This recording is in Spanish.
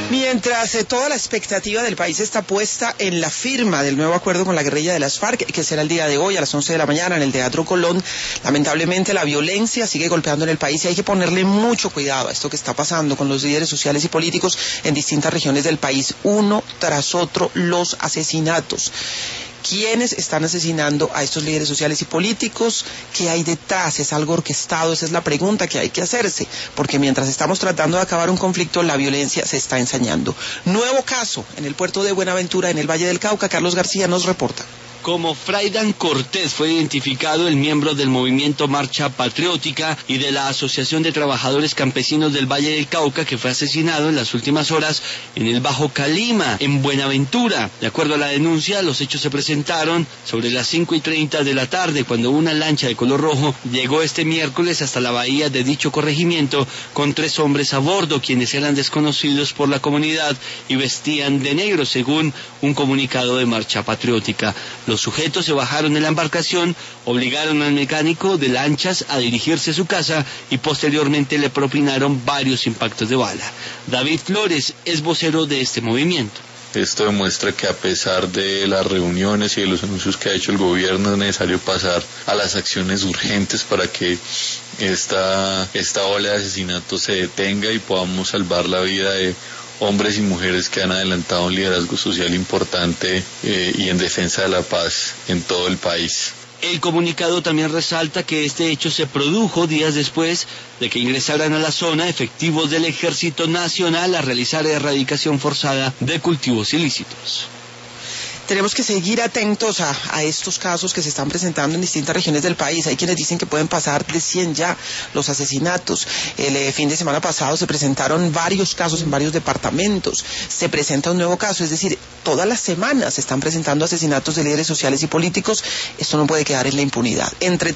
Mientras toda la expectativa del país está puesta en la firma del nuevo acuerdo con la guerrilla de las FARC, que será el día de hoy a las 11 de la mañana en el Teatro Colón, lamentablemente la violencia sigue golpeando en el país y hay que ponerle mucho cuidado a esto que está pasando con los líderes sociales y políticos en distintas regiones del país, uno tras otro los asesinatos. ¿Quiénes están asesinando a estos líderes sociales y políticos? ¿Qué hay detrás? ¿Es algo orquestado? Esa es la pregunta que hay que hacerse, porque mientras estamos tratando de acabar un conflicto, la violencia se está ensañando. Nuevo caso en el puerto de Buenaventura, en el Valle del Cauca. Carlos García nos reporta. Como Fraidan Cortés fue identificado el miembro del movimiento Marcha Patriótica y de la Asociación de Trabajadores Campesinos del Valle del Cauca, que fue asesinado en las últimas horas en el Bajo Calima, en Buenaventura. De acuerdo a la denuncia, los hechos se presentaron sobre las 5:30 de la tarde, cuando una lancha de color rojo llegó este miércoles hasta la bahía de dicho corregimiento con 3 hombres a bordo, quienes eran desconocidos por la comunidad y vestían de negro, según un comunicado de Marcha Patriótica. Los sujetos se bajaron de la embarcación, obligaron al mecánico de lanchas a dirigirse a su casa y posteriormente le propinaron varios impactos de bala. David Flores es vocero de este movimiento. Esto demuestra que a pesar de las reuniones y de los anuncios que ha hecho el gobierno, es necesario pasar a las acciones urgentes para que esta ola de asesinatos se detenga y podamos salvar la vida de hombres y mujeres que han adelantado un liderazgo social importante y en defensa de la paz en todo el país. El comunicado también resalta que este hecho se produjo días después de que ingresaran a la zona efectivos del Ejército Nacional a realizar erradicación forzada de cultivos ilícitos. Tenemos que seguir atentos a estos casos que se están presentando en distintas regiones del país. Hay quienes dicen que pueden pasar de 100 ya los asesinatos. El fin de semana pasado se presentaron varios casos en varios departamentos. Se presenta un nuevo caso, es decir, todas las semanas se están presentando asesinatos de líderes sociales y políticos. Esto no puede quedar en la impunidad. Entre